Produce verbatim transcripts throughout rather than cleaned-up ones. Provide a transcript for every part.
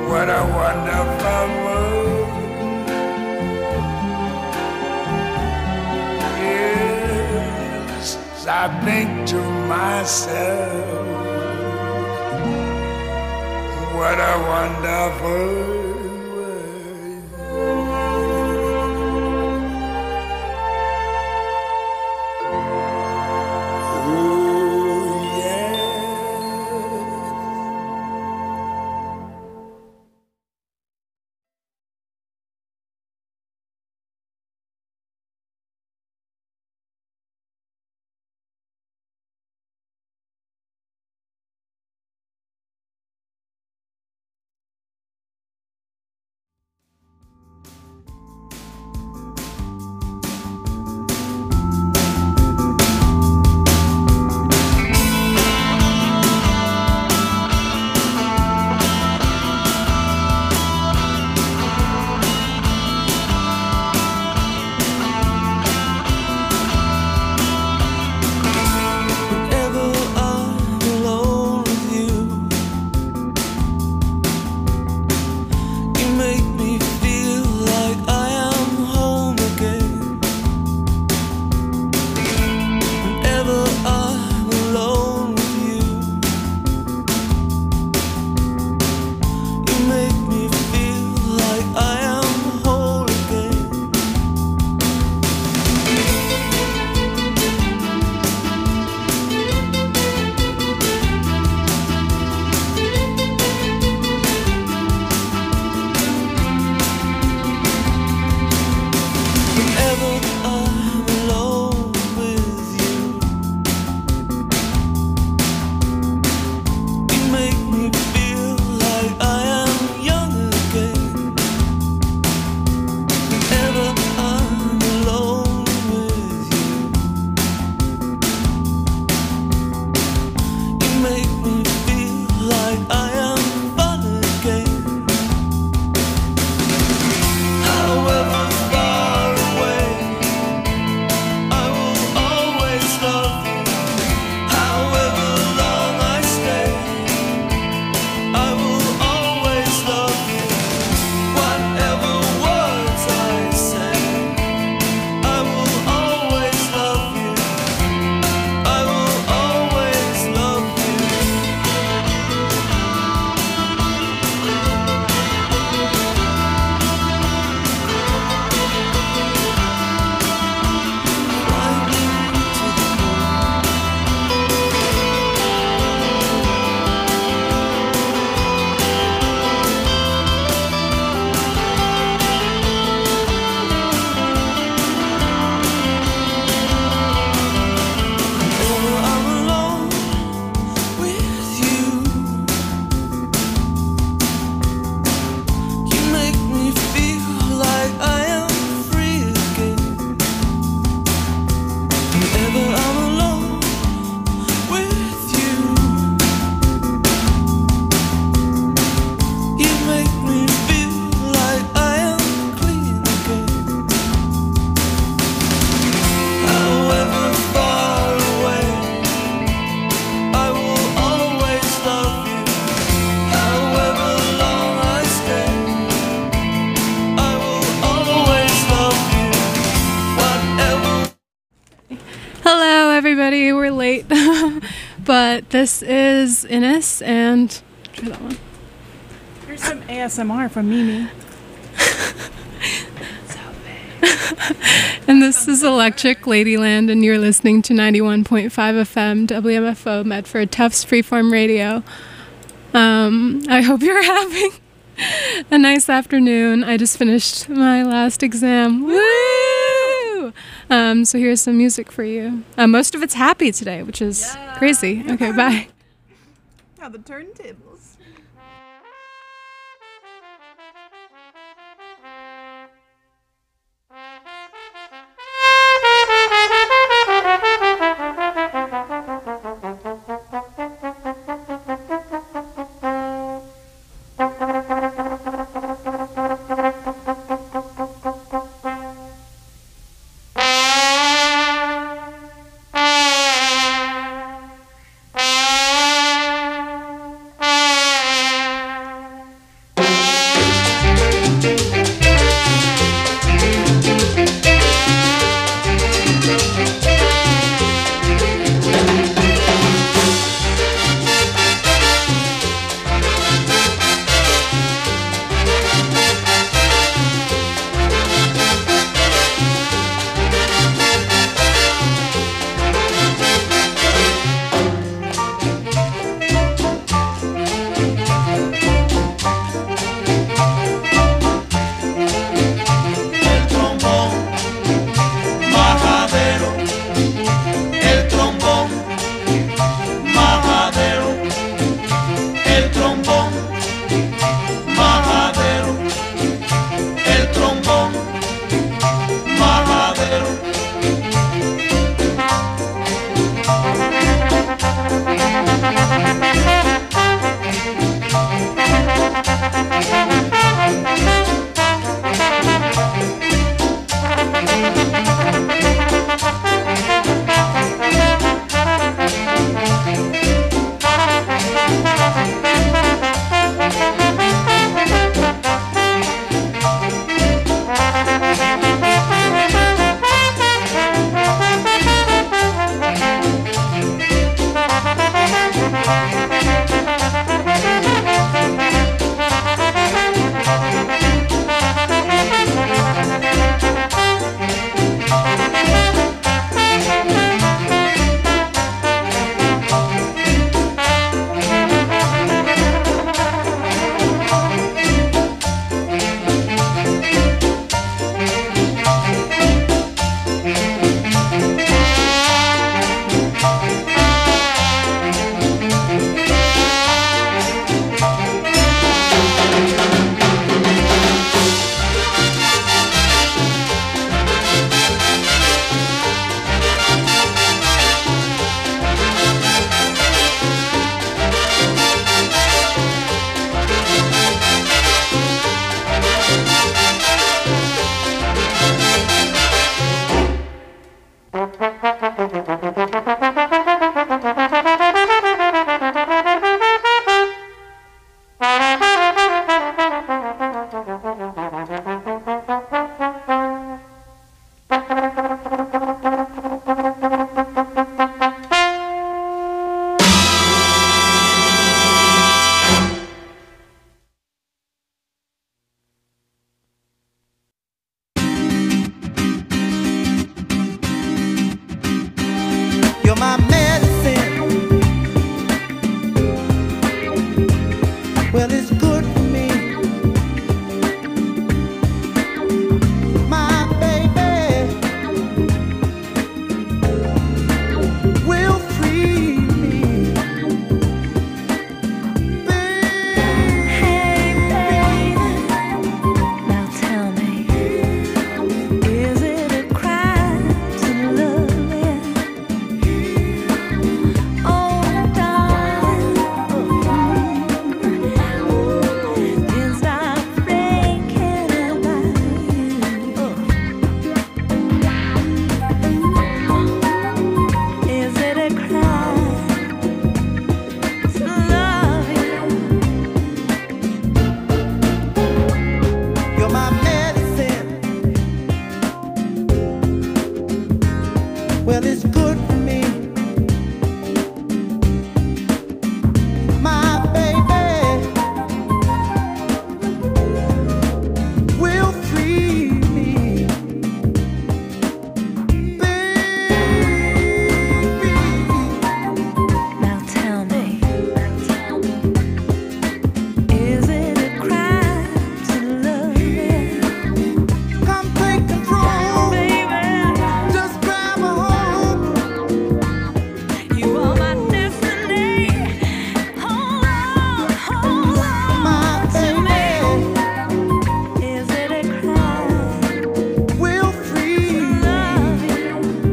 What a wonderful world. Yes, I think to myself, what a wonderful world. Everybody, we're late, but this is Innes, and try that one. Here's some A S M R from Mimi. So big. And this is Electric Ladyland, and you're listening to ninety-one point five F M W M F O Medford Tufts Freeform Radio. Um, I hope you're having a nice afternoon. I just finished my last exam. Woo! Um, so here's some music for you. Uh, most of it's happy today, which is yeah. crazy. Okay, bye. Now the turntables. Bye. good for me. My baby will free me. Hey baby, now tell me, is it a crime to love you? Oh darling, can't stop thinking about you. Is it a crime to love you? You're my medicine. Well, it's good for me. My baby will free me. Baby, Now tell me, is it a crime to love you? come take control. Baby, Just grab a hold. you are my destiny. Hold on, hold on My to me. baby Is it a crime will free to me. love you?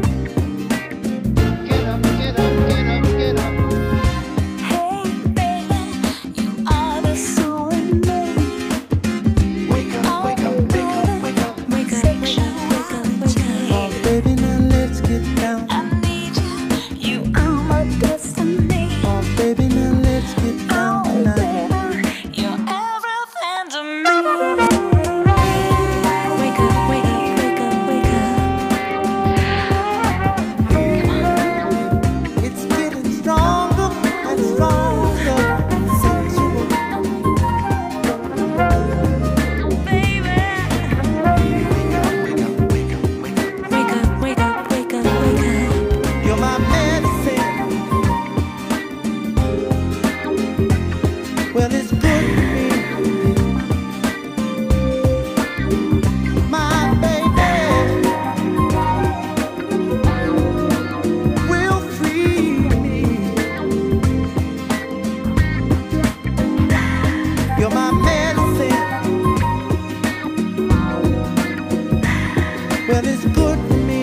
Get up, get up, get up, get up. Hey baby, you are the soul in me. Wake up, wake up, wake up, wake up. Wake up, wake up, wake up, wake up. Oh, baby, now let's get down. I need you, you are my destiny. Oh, baby, now let's get down Oh tonight. baby, you're everything to me. Wake up, wake up, wake up, wake up. It's getting stronger and stronger. Sensual. Baby, wake up, wake up, wake up, wake up. You're my medicine. Well, it's good for me. My baby will free me. You're my medicine. Well, it's good for me.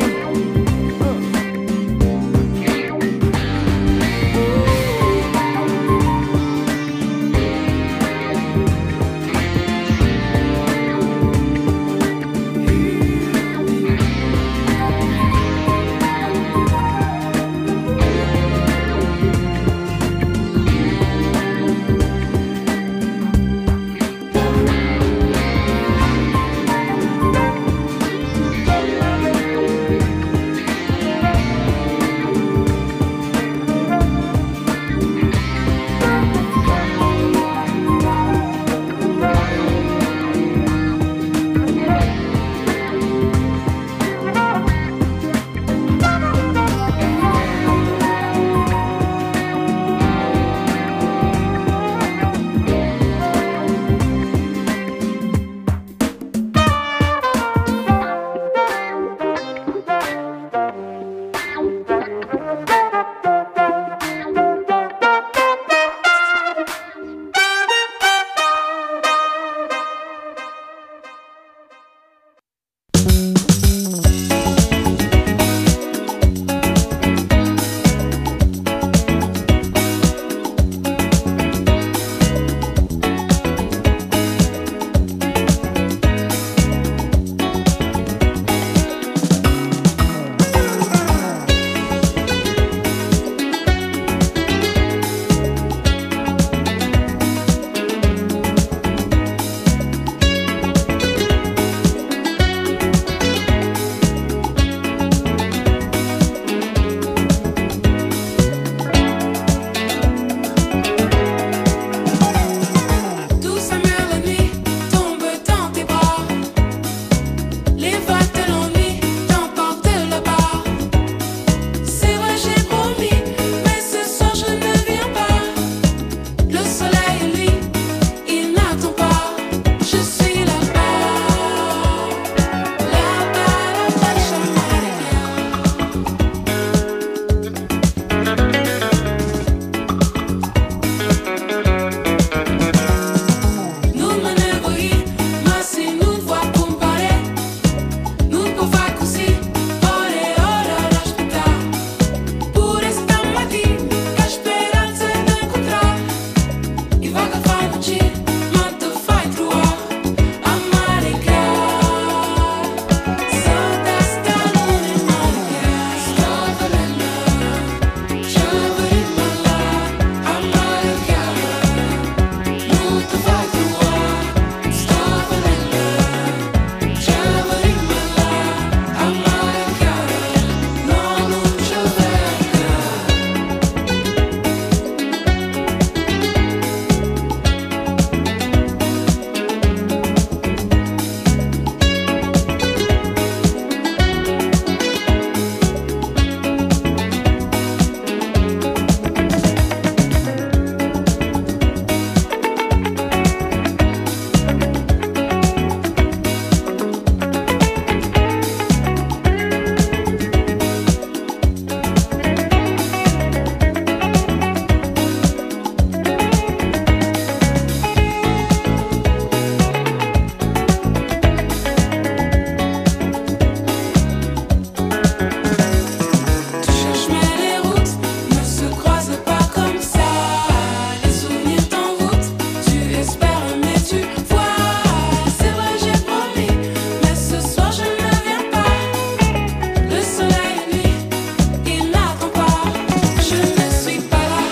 tu vois, c'est vrai j'ai promis, mais ce soir je ne viens pas. Le soleil nuit, il n'attend pas. Je ne suis pas là.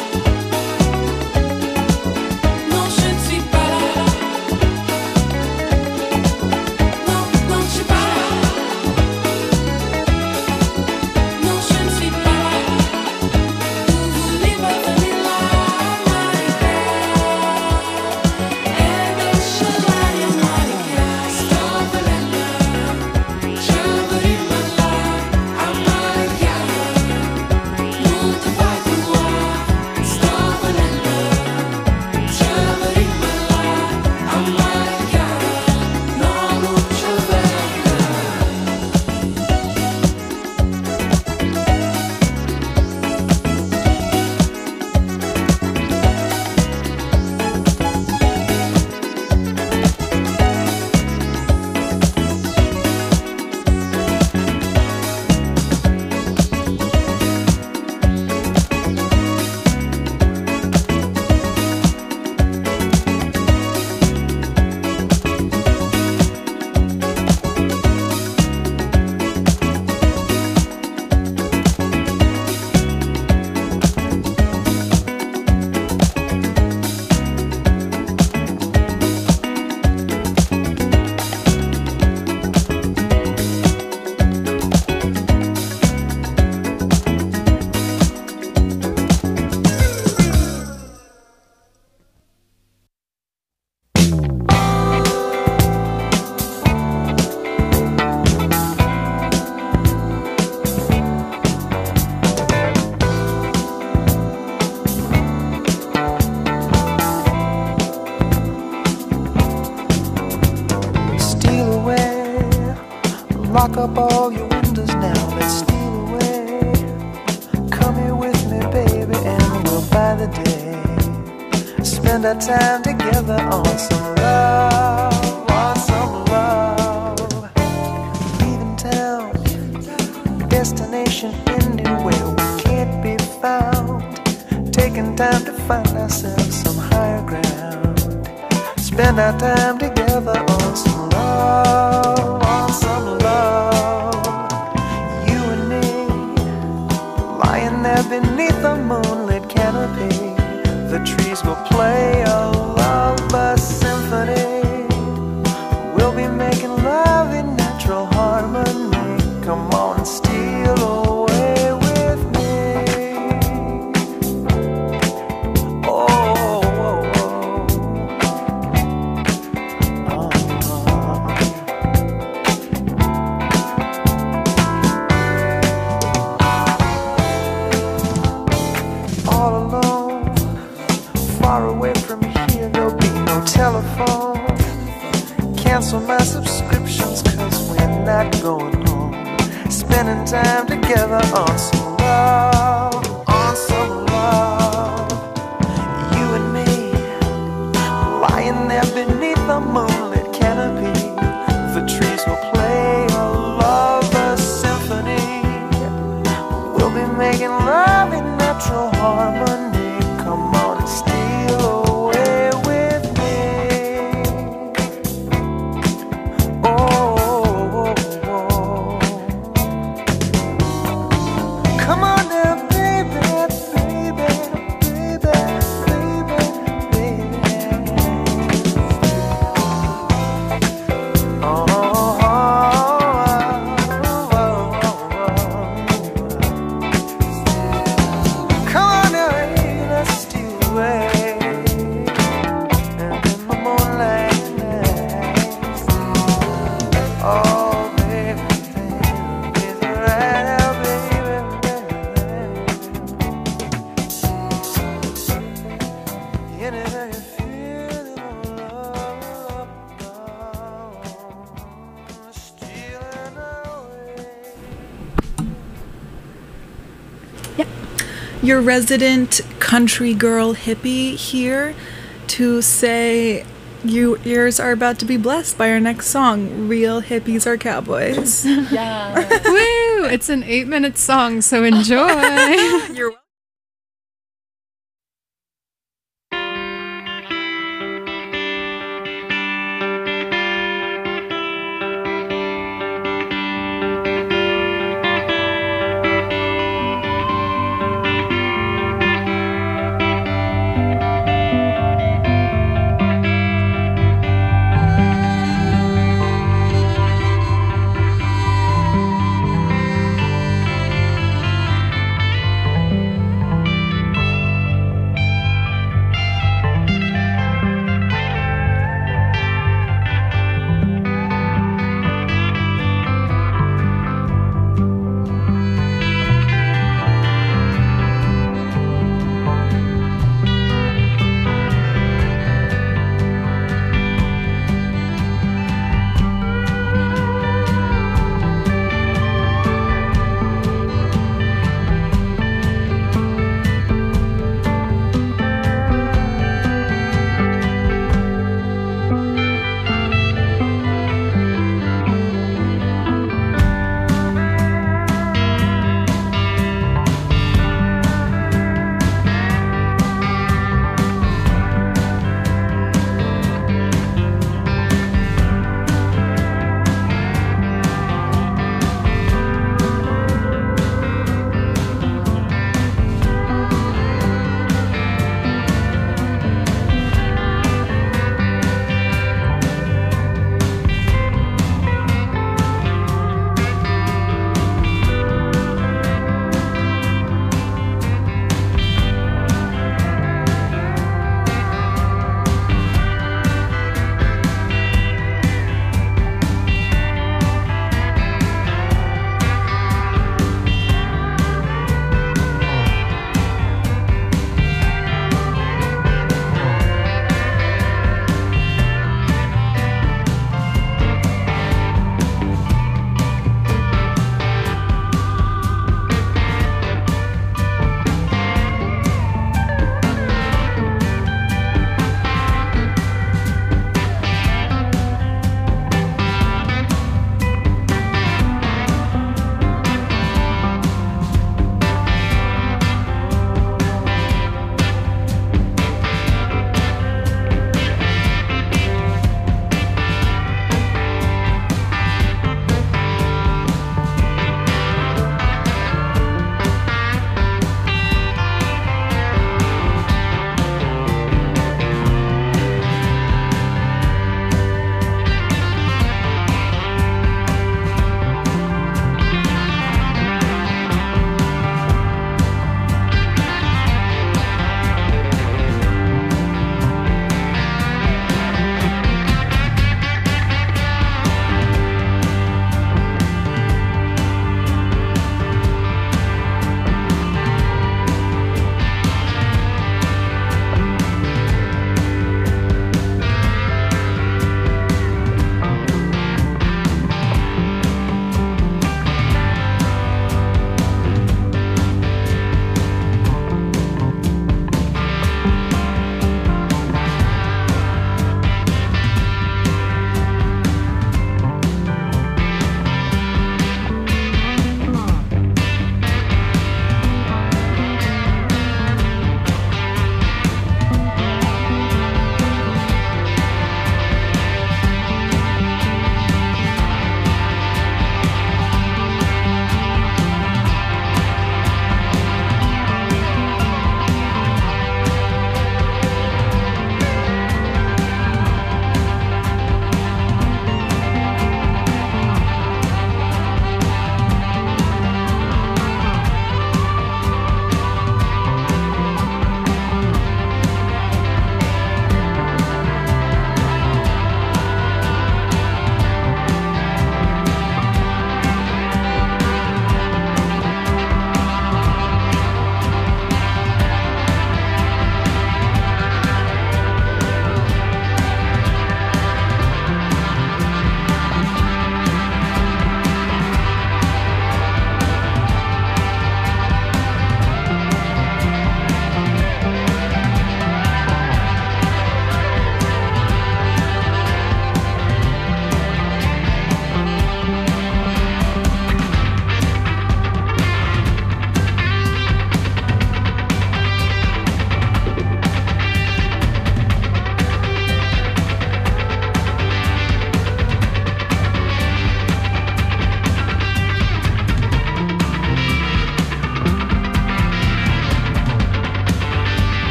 Non, je ne suis pas là. Non, non, je suis pas là. Non, je ne suis pas là. Vous voulez revenir là, my girl. And then shall I, my girl. Stop the letter. Trouble in my life, I'm my girl. Move the fight for war. Stop the letter. Trouble in my life, I'm my girl. No mucho better. Steal away, lock up all your windows now. Let's steal away. Come here with me, baby, and we'll buy the day. Spend our time together on some love, on some love. Leaving town, destination anywhere we can't be found. Taking time to find ourselves some higher ground. Spend our time together on some love, on some love. You and me, lying there beneath a moonlit canopy. The trees will play a love symphony. We'll be making love in natural harmony. Come on, steal away with me. Oh, oh, oh. All alone, far away from here, there'll be no telephone. Cancel my subscriptions, cause we're not going home. Spending time together on some love, on some love. You and me, lying there beneath the moonlit canopy. The trees will play a love symphony. We'll be making love in natural harmony. Come on and steal away with me. Oh, oh, oh. Come on now, baby, baby, baby, baby, baby. Oh, oh, oh, oh, oh. Come on now, hey, let's steal away. And in the moonlight night. Oh, baby, baby, is it right now, baby, baby? Anything you feel, you love, stealing away. Your resident country girl hippie here to say you ears are about to be blessed by our next song, Real Hippies Are Cowboys. Yeah. Woo! It's an eight minute song, so enjoy. You're welcome.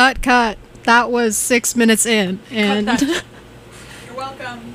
cut, cut. That was six minutes in, and that. You're welcome.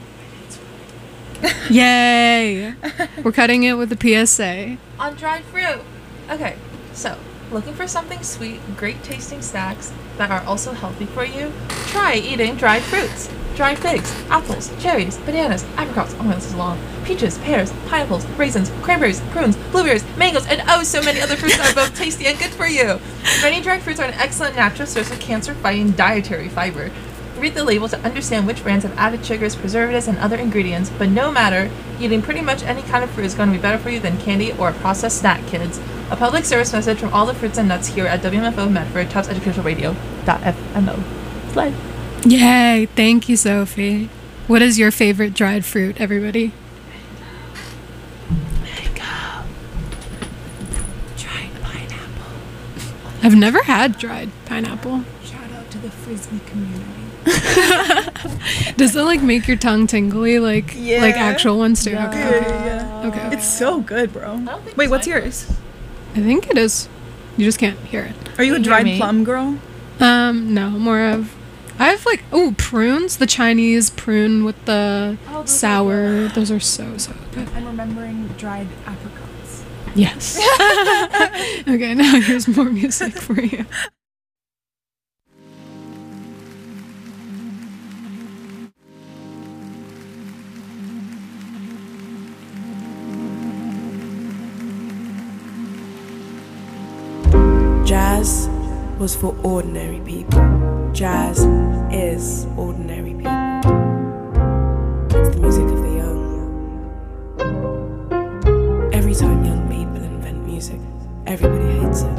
yay, we're cutting it with a P S A. On dried fruit. Okay, so looking for something sweet, great tasting snacks that are also healthy for you? Try eating dried fruits. Dried figs, apples, cherries, bananas, apricots, oh my, this is long, peaches, pears, pineapples, raisins, cranberries, prunes, blueberries, mangoes, and oh, so many other fruits that are both tasty and good for you. Many dried fruits are an excellent natural source of cancer-fighting dietary fiber. Read the label to understand which brands have added sugars, preservatives, and other ingredients, but no matter, eating pretty much any kind of fruit is going to be better for you than candy or a processed snack, kids. A public service message from all the fruits and nuts here at W M F O Medford, Tufts Educational Radio dot F M O. Slide. Yay, thank you, Sophie. What is your favorite dried fruit, everybody? Mango. Dried pineapple. I've never had dried pineapple. Shout out to the Frisbee community. Does it like make your tongue tingly like Yeah. like actual ones do? Yeah. Okay. Yeah, yeah. Okay. It's so good, bro. I don't think Wait, it's what's mine. yours? I think it is. You just can't hear it. Are you a Can you hear dried me? plum girl? Um, no, more of I have like oh prunes, the Chinese prune with the Oh, those are sour. Those are so so good. I'm remembering dried apricots. Yes. Okay, now here's more music for you. Jazz was for ordinary people. Jazz is ordinary people. It's the music of the young. Every time young people invent music, everybody hates it.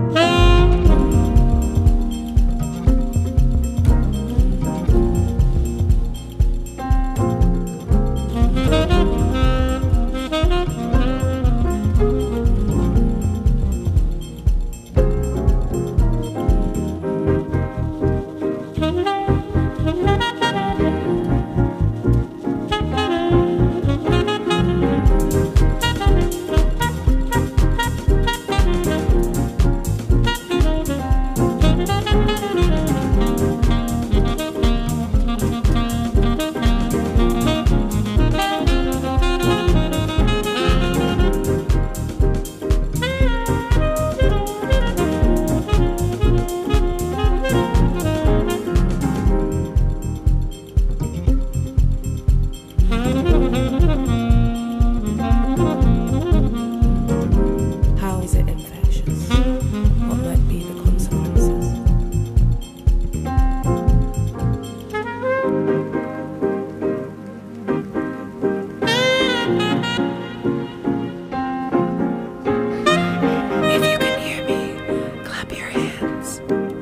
How is it infectious? What might be the consequences? If you can hear me, clap your hands.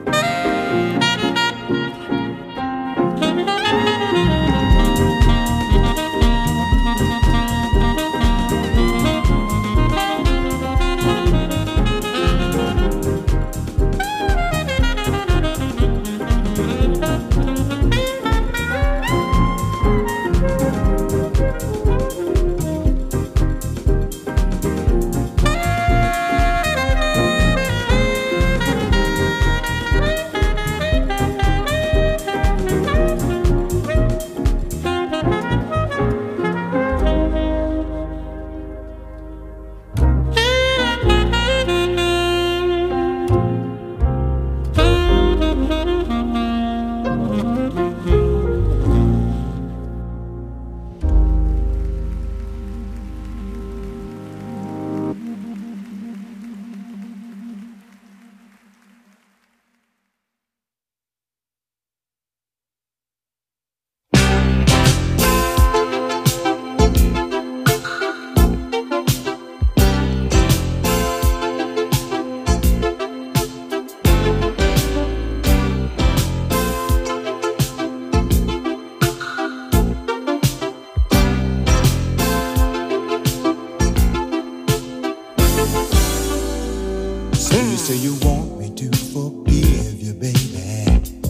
So you say you want me to forgive you, baby.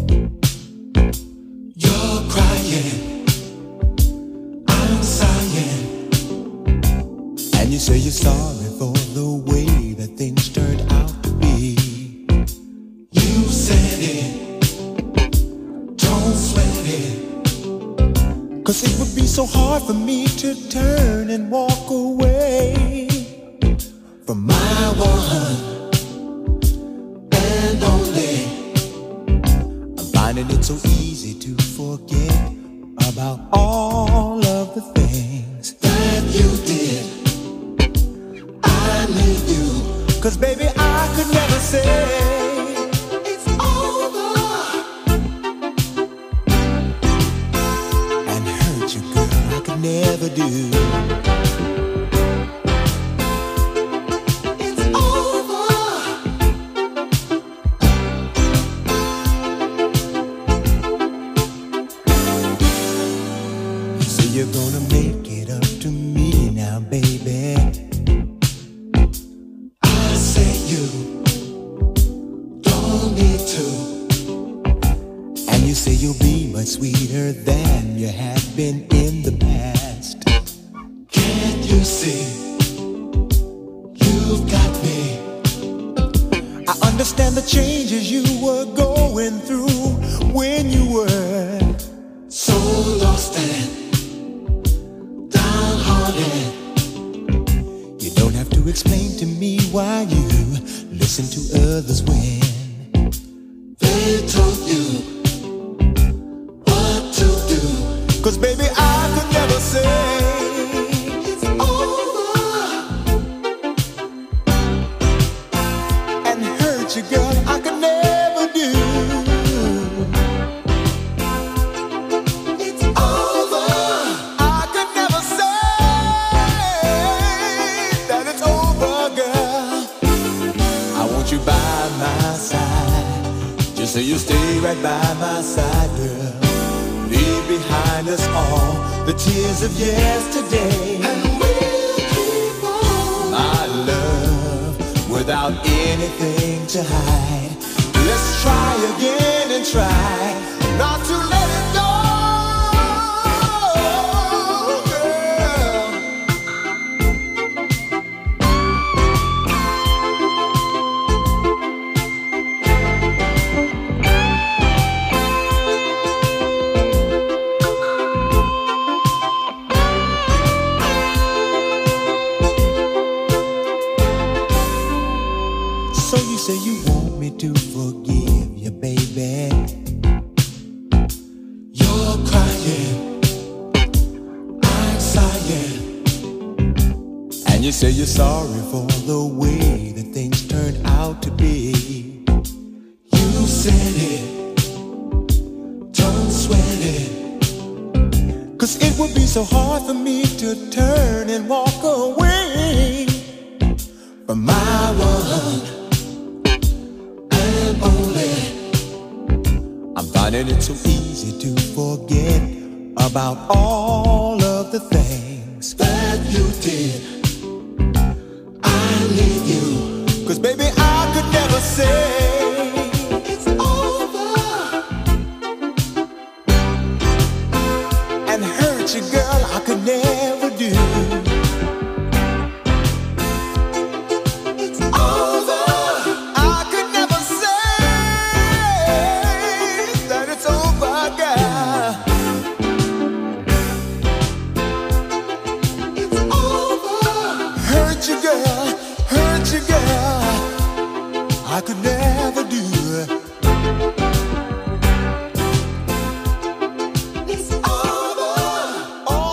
You're crying, I'm sighing, and you say you're sorry for the way that things turned out to be. You said it, 'Cause it would be so hard for me to turn and walk away from my one and only. I'm finding it so easy to forget about all of the things that you did. I need you, 'cause baby I could never say it's over and hurt you, girl, I could never do. It's over. You say you're gonna make it up to me now, baby. Say you'll be much sweeter than you have been in the past. Can't you see? You've got me. I understand the changes you were going through when you were so lost and downhearted. You don't have to explain to me why you listen to others when they told you. 'Cause baby I could never say it's over and hurt you, girl, I could never do. It's over. I could never say that it's over, girl. I want you by my side. Just say you stay right by my side, girl. Leave behind us all the tears of yesterday, and we'll keep on, my love, without anything to hide. Let's try again and try not to let it go, girl. So you say you want me to forgive you, baby. You're crying, I'm sighing, and you say you're sorry for the way that things turned out to be. You said it, don't sweat it, 'cause it would be so hard for me to turn and walk away from my one and only. I'm finding it so easy to forget about all of the things that you did. I need you, 'cause baby I could never say it's over and hurt you, girl, I could never do. I could never do. It's over.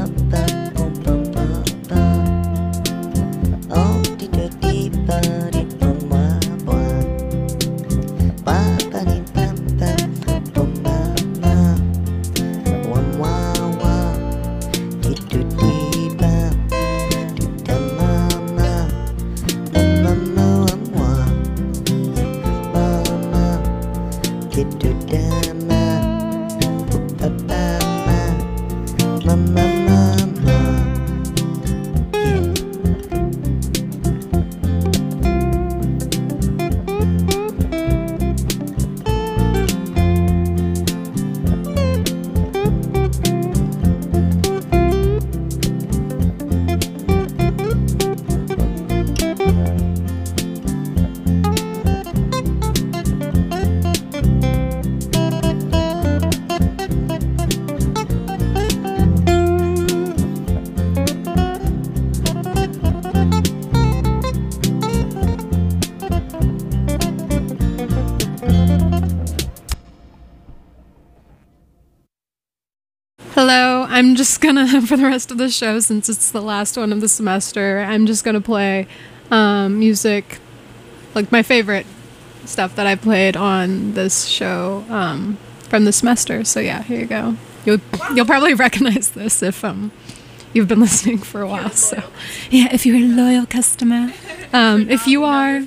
Hello, I'm just gonna, for the rest of the show, since it's the last one of the semester, I'm just gonna play um, music, like my favorite stuff that I played on this show um, from the semester. So yeah, here you go. You'll you'll probably recognize this if um you've been listening for a while. So yeah, if you're a loyal customer, um, if you are,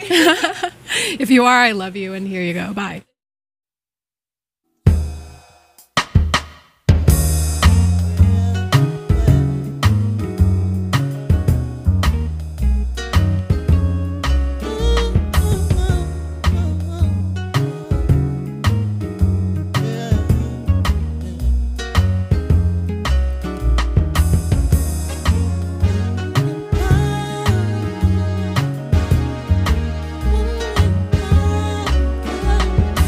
if you are, I love you, and here you go. Bye. Thank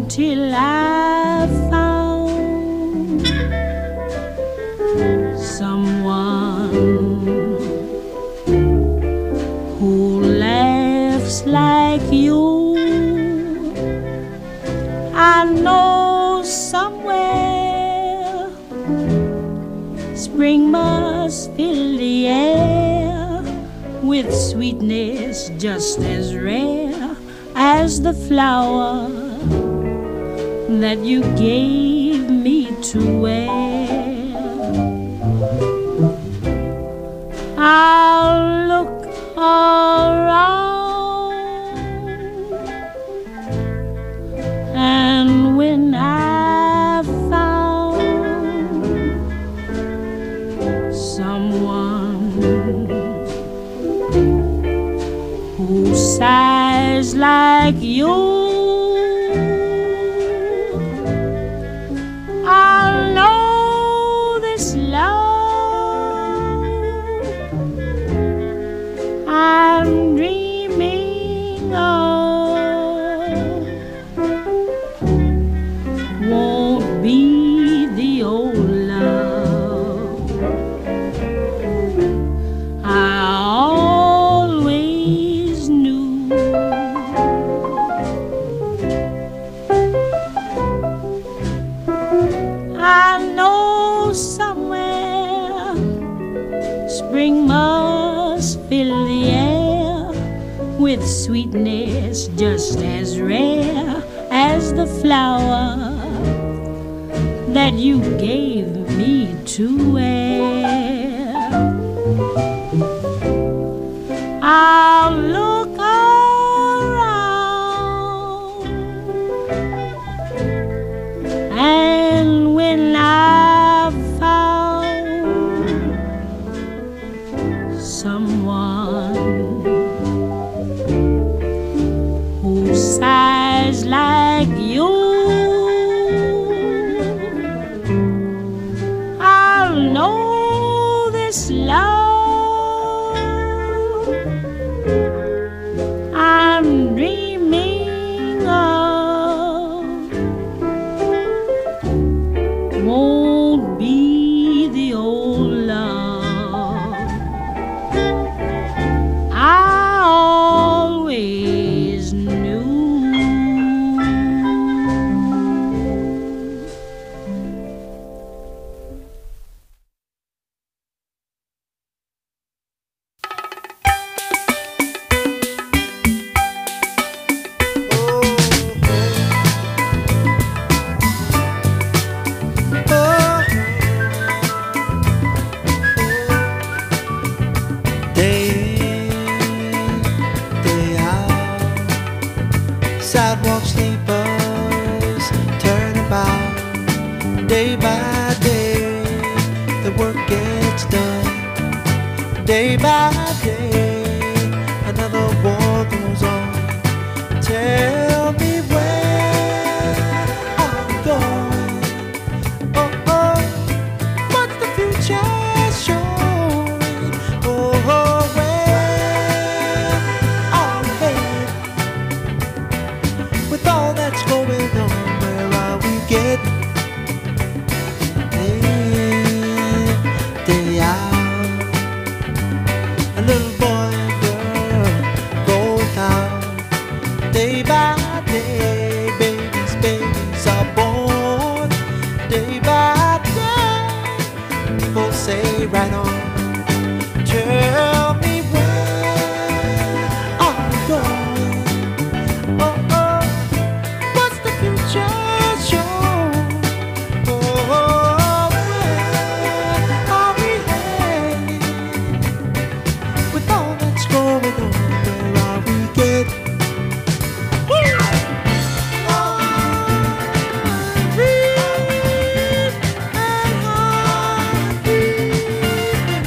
until I found someone who laughs like you. I know somewhere spring must fill the air with sweetness just as rare as the flower that you gave me to wear. I'll look around, and when I found someone who sighs like you, I'll know this love I'm dreaming of won't be the old love I always knew. I know somewhere spring must fill the air with sweetness just as rare as the flower that you gave me to wear. I'll look around, and when I found someone who sighs like you, I'll know this love I'm dreaming of won't be the old love I always knew. Day in, day out, sidewalk sleepers turn about. Day by day, the work gets done. Day by day, another war goes on. Tell me where I'm going. Oh, oh, what's the future showing? Oh, oh, where are we headed? With all that's going on, where are we getting? Day in, day out, a little boy and girl go down. Day by day, babies, babies are born. Day by day, people say right on. Tell me where are we going? Oh, oh, what's the future show? Oh, where are we headed? With all that's going on, where are we getting? Dream and heartbeat.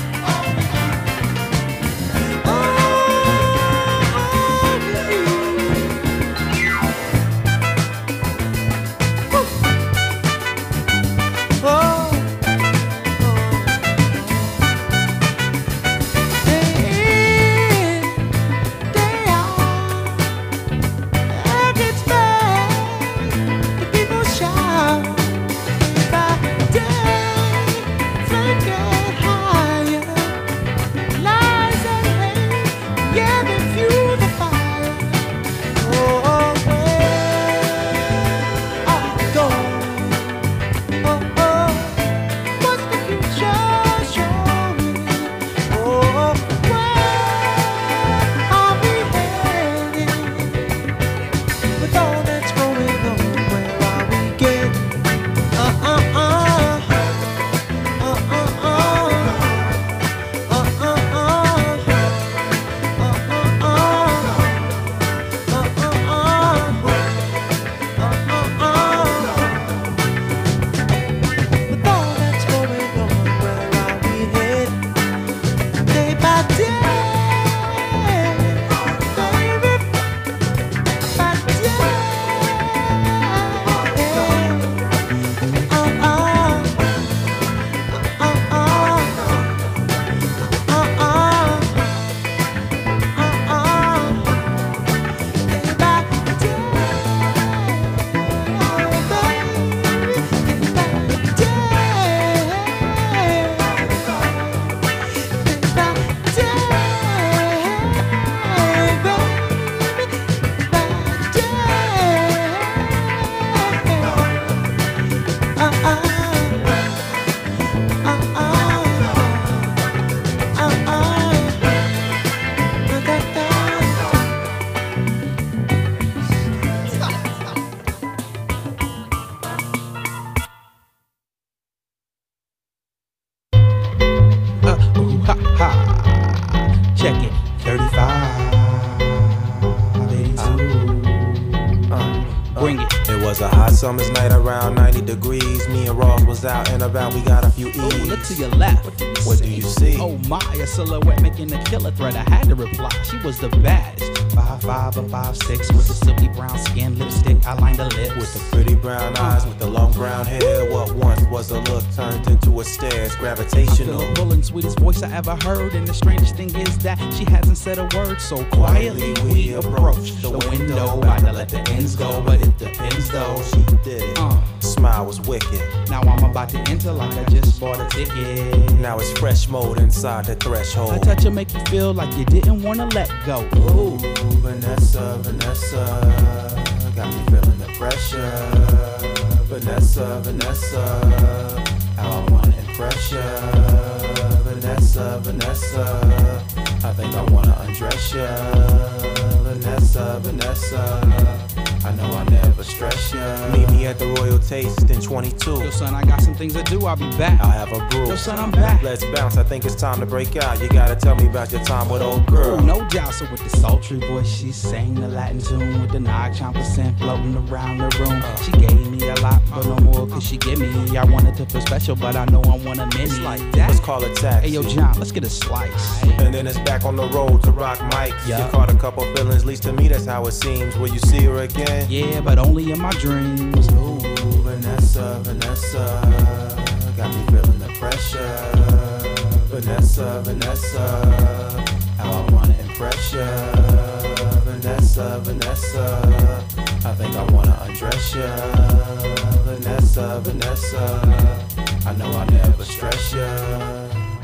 bring it. It was a hot summer's night around ninety degrees. Me and Ross was out and about, we got a few E's. Oh, look to your left. What do you, what do you see? Oh my, a silhouette making a killer threat. I had to reply, she was the baddest. Five five or five six with the silky brown skin, lipstick, I lined the lips. With the pretty brown eyes, with the long brown hair. What once was a look turned into a stare. It's gravitational. I feel the full and sweetest voice I ever heard. And the strangest thing is that she hasn't said a word. So quietly we approach the window. About to let the ends go, but it depends though. She did it. Uh. Smile was wicked. Now I'm about to enter like I just bought a ticket. Now it's fresh mode inside the threshold. A touch will make you feel like you didn't want to let go. Ooh, Vanessa, Vanessa, got me feeling the pressure. Vanessa, Vanessa, how I wanna impress ya. Vanessa, Vanessa, I think I wanna undress ya. Vanessa, Vanessa, I know I never stress ya. Meet me at the Royal Taste in twenty-two. Yo son, I got some things to do, I'll be back. I'll have a brew. Yo son, I'm back. Let's bounce, I think it's time to break out. You gotta tell me about your time with old girl. Ooh, no doubt, so with the sultry voice, she sang the Latin tune with the nine percent floating around the room. Uh, she gave me a lot, but no more could she give me. I wanted to feel special, but I know I want a mini. Like that. Let's call it taxi. Hey yo John, let's get a slice. And then it's back on the road to rock mics. Yeah. You caught a couple feelings, least to me that's how it seems. Will you see her again? Yeah, but only in my dreams. Ooh, Vanessa, Vanessa, got me feeling the pressure. Vanessa, Vanessa, how I wanna impress ya. Vanessa, Vanessa, I think I wanna undress ya. Vanessa, Vanessa, I know I never stress ya.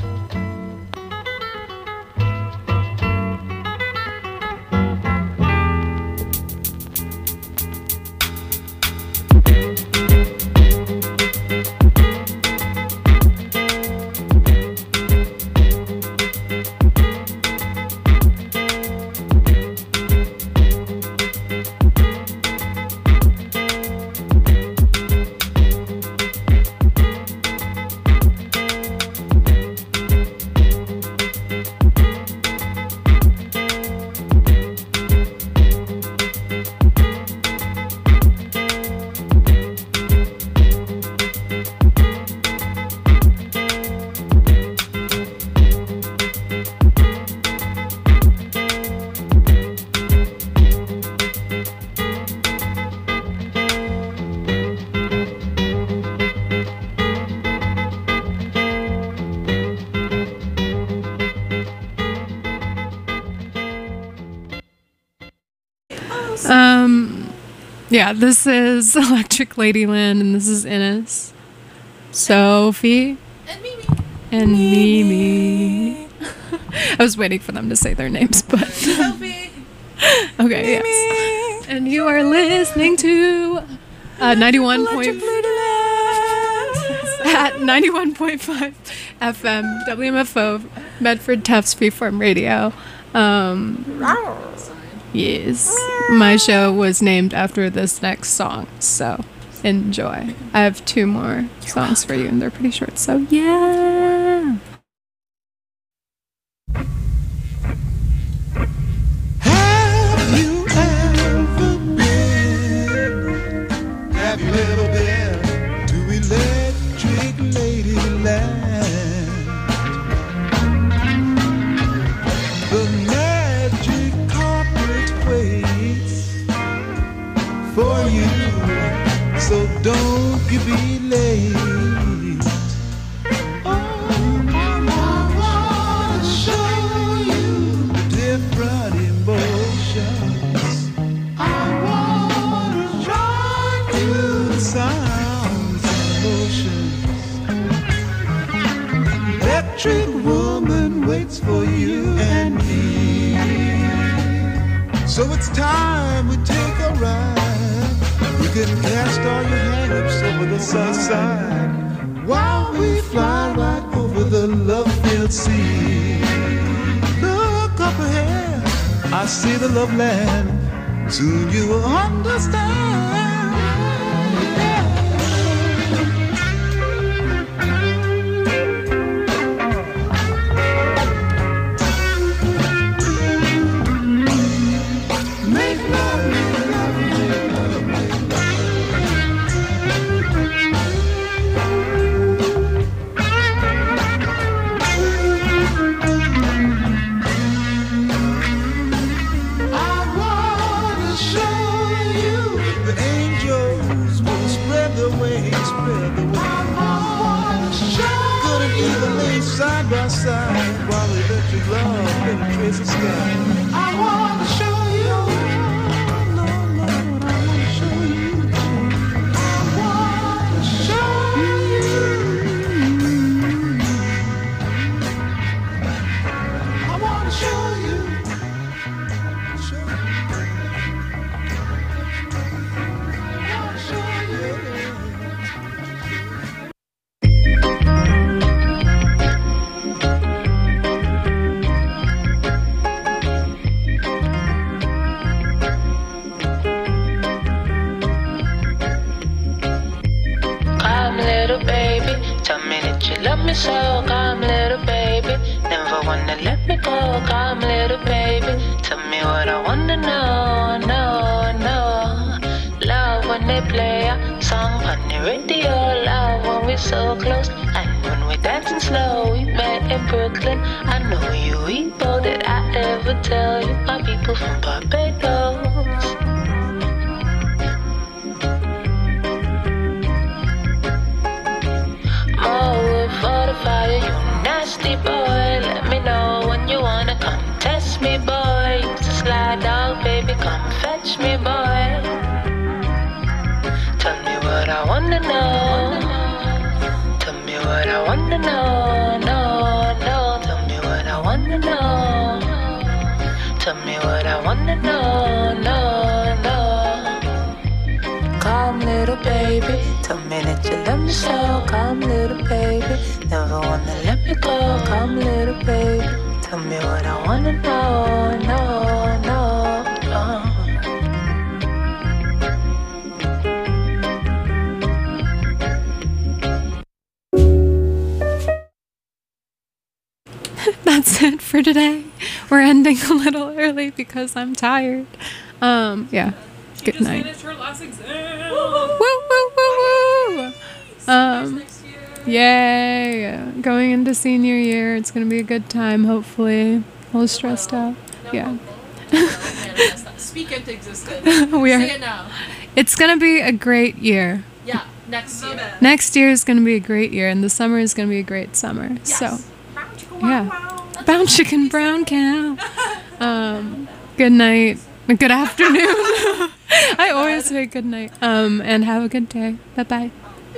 Um, yeah, this is Electric Ladyland, and this is Innes, Sophie, And Mimi. and Mimi. I was waiting for them to say their names, but Sophie. okay, yes. And you are listening to uh, ninety-one point at ninety-one point five F M W M F O Medford Tufts Freeform Radio. Um, yes, my show was named after this next song, so enjoy. I have two more songs for you, and they're pretty short, so yeah. Have you ever been? Have you ever been to Electric Ladyland? The magic carpet waits for you, so don't you be late. Oh, I wanna show you different emotions. I wanna show you the sounds and emotions. Electric woman waits for you and me. So it's time we take a ride. You can cast all your hang-ups over the sunshine while we fly right over the love-filled sea. Look up ahead, I see the love land. Soon you will understand. Make love, make love, make love, make love. way, spread the wings. Good and evil lay side by side while electric love penetrates the sky. I wanna show you, Lord, Lord, I wanna show you. I wanna show you. I wanna show you. Show you. I wanna show you. Come, little baby, tell me that you love me so. Come, little baby, never wanna let me go. Come, little baby, tell me what I wanna know. No, no. Love when they play a song on the radio. Love when we're so close and when we're dancing slow. We met in Brooklyn. I know you Igbo. Did I ever tell you my people from Barbados? More wood for the fire, you nasty boy. Let me know when you wanna come test me, boy. Use the slide dog, baby, come fetch me, boy. Tell me what I wanna know. Tell me what I wanna know. No, no, tell me what I wanna know. Tell me what I wanna know. No, no. Come, little baby, tell me that you love me so. Come, little baby, never wanna let me go. Come, little baby, tell me what I wanna know. No, no, no. That's it for today. We're ending a little early because I'm tired. Um, yeah. She Good just night. finished her last exam. Woo, woo, woo, woo. Um, yay. Going into senior year. It's going to be a good time, hopefully. A little stressed out. Yeah. Speak into existence. We are. Say it now. It's going to be a great year. Yeah, next year. Next year is going to be a great year, and the summer is going to be a great summer. So, yeah. Brown chicken, brown cow. Um, good night. Good afternoon. I always say good night. Um, and have a good day. Bye bye.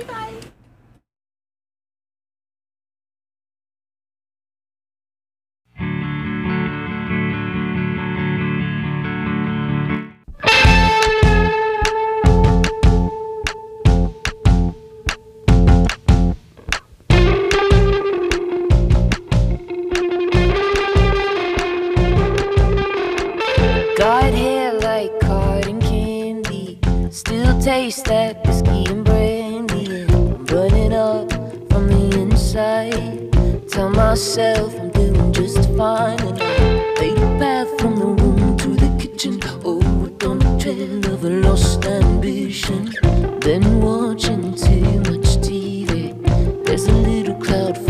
Got hair like cotton candy, still taste that whiskey and brandy. I'm burning up from the inside. Tell myself I'm doing just fine, and I made a path from the room to the kitchen. Oh, on the trail of a lost ambition. Been watching too much T V. There's a little cloud